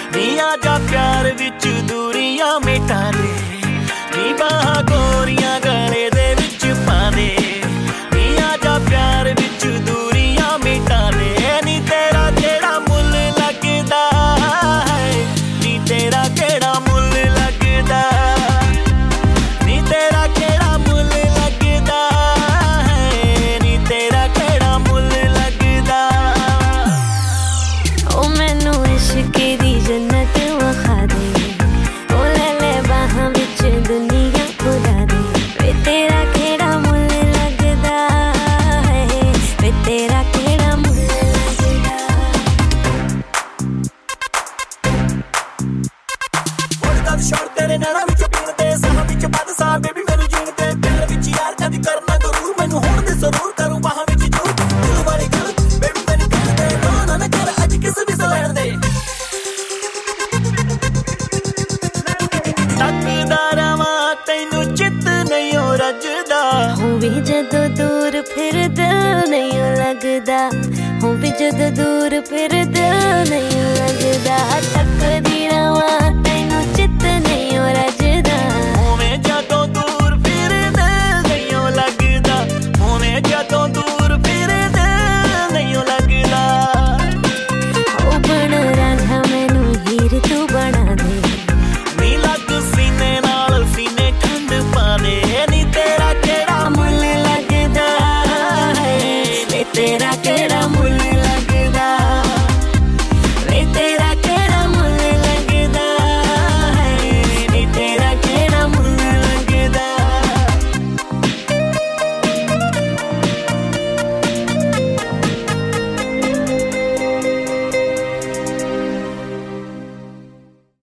नी आजा प्यार विच दूरियां मिटा दे, नी बाहां गोरियां गले दे विच पा दे, नी आजा प्यार विच दूरियां मिटा दे। नी तेरा केड़ा मुल लगदा है, नी तेरा केड़ा मुल लगदा, नी तेरा केड़ा मुल लगदा है, नी तेरा केड़ा मुल लगदा। ओ मैनू इश्क दी जन्नत वखा दे, ओ ले ले बाहां विच दुनिया खुदा दे। वे तेरा केड़ा मुल लगदा है, वे तेरा केड़ा मुल लगदा। उड़दा शोर तेरे नैना विच पीण ते साह विच बद सा बेबी